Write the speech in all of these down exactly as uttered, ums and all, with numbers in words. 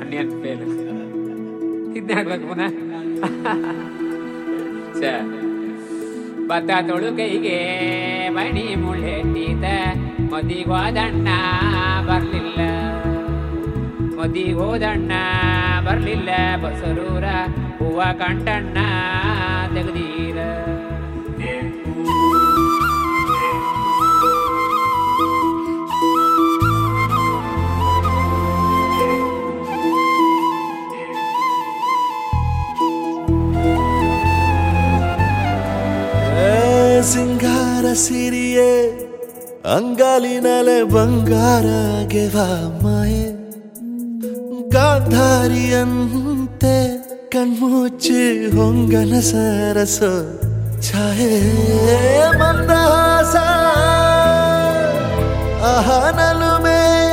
ನೆನಪೇನು ಇದನ್ನ ಹಾಕ್ಬೇಕು ಪುನಃ. ಭತ್ತ ತೊಳುಕೈಗೆ ಮಣಿ ಮುಳ್ಳೆಟ್ಟಿದ ಮದಿಗೋದಣ್ಣ ಬರ್ಲಿಲ್ಲ, ಮದಿಗೋದಣ್ಣ ಬರ್ಲಿಲ್ಲ, ಬಸರೂರ ಹೂವ ಕಂಟಣ್ಣ ತೆಗ್ದೀರ. ಸಿಂಗಾರ ಸಿರಿಯೇ ಅಂಗಾಲಿನಲೆ ಬಂಗಾರ ಗೆವಾ ಮಾಯೆ, ಗಾಂಧಾರಿಯಂತೆ ಕಣ್ಮುಚ್ಚಿ ಹೊಂಗನ ಸರಸ ಛಾಯೆ, ಮಂದಹಾಸ ಅಹನಲುಮೆಯ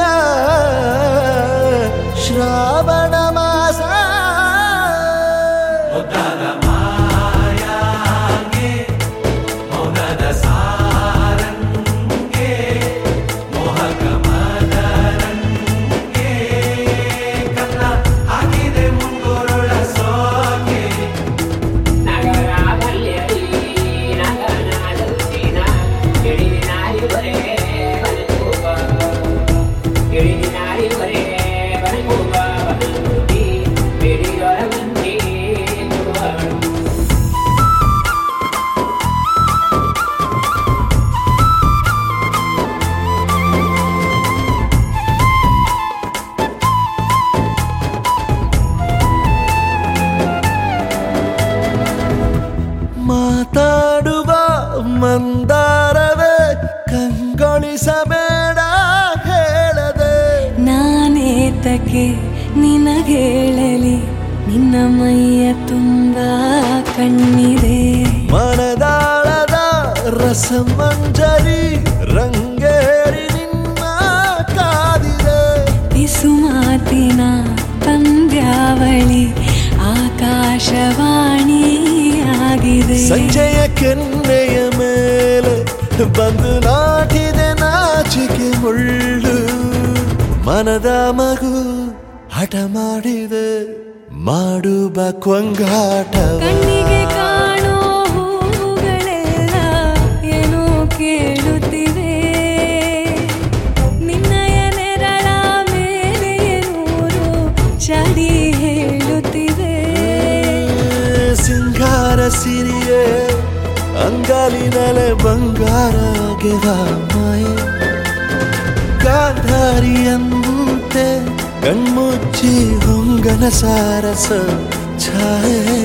ಶ್ರಾವಣ ಮಾಸ, ಮಾತಾಡುವ ಮಂದಾರವೇ ಕಂಗೊಳಿಸಬೇಡ ಹೇಳದೆ, ನಾನೇತಕ್ಕೆ ನಿನಗೇಳಲಿ ನಿನ್ನ ಮೈಯ ತುಂಬ ಕಣ್ಣಿದೆ, ಮನದಾಳದ ರಸಮಂಜರಿ ರಂಗೇರಿ ನಿನ್ನ ಕಾದಿದೆ, ಬಿಸು ಮಾತಿನ ಪಂದ್ಯಾವಳಿ ಆಕಾಶವಾಣಿಯಾಗಿದೆ, ಸಂಜೆಯ ಕೆನ್ನೆಯ ಮೇಲೆ ಬಂದು ನಾಟಿದೆ ನಾಚಿಕೆ ಮುಳ್ಳು, ಮನದ ಮಗು ಹಠ ಮಾಡಿದೆ ಮಾಡುವ ಕೊಂಗಾಟವ, ಕಣ್ಣಿಗೆ ಕಾಣೋ ಹೂಗಳೆಲ್ಲ ಏನೋ ಕೇಳುತ್ತಿವೆ, ನಿನ್ನಯ ನೆರಳ ಮೇಲೆ ನೂರು ಚಡಿ ಹೇಳುತ್ತಿವೆ, ಸಿಂಗಾರ ಸಿರಿಯೇ ಅಂಗಾಲಿನಲೆ ಬಂಗಾರ ಗೆವಾ ಮಾಯೆ, ಗಾಂಧಾರಿಯಂತೆ ಕಣ್ಮುಚ್ಚಿ ಹೊಂಗನ ಸಾರಸ ಛಾಯೆ.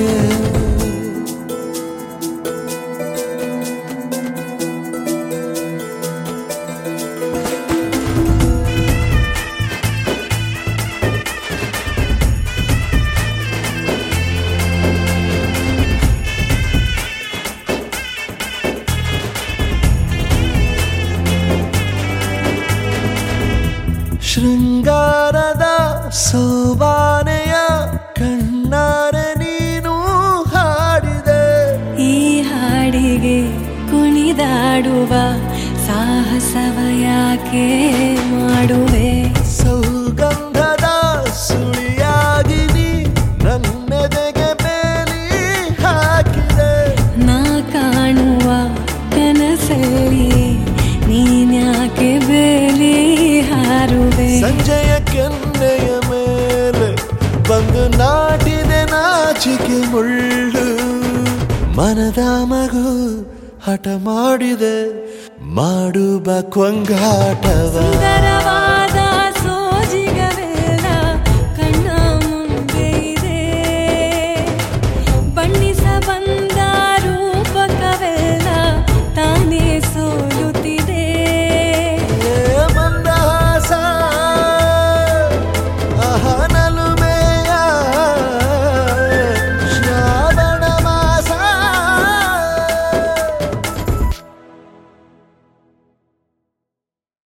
ಶೃಂಗಾರದ ಸೋಬಾನೆಯ ಕಣ್ಣಾರೆ ನೀನು ಹಾಡಿದೆ, ಈ ಹಾಡಿಗೆ ಕುಣಿದಾಡುವ ಸಾಹಸವ ಯಾಕೆ ಮಾಡುವೆ, ಸೌಗಂಧದ ಸುಳಿಯಾಗಿ ನೀ ನನ್ನೆದೆಗೆ ಬೇಲಿ ಹಾಕಿದೆ, ನಾ ಕಾಣುವ ಕನಸಲ್ಲಿ ನೀನ್ಯಾಕೆ ಬೇಲಿ ಹಾರುವೆ, ಸಂಜೆಯ ಕೆನ್ನೆಯ ಮೇಲೆ ಬಂದು ನಾಟಿದೆ ನಾಚಿಕೆ ಮುಳ್ಳು, ಮನದ ಮಗು ಹಠ ಮಾಡಿದೆ ಮಾಡುವ ಕೊಂಗಾಟವ.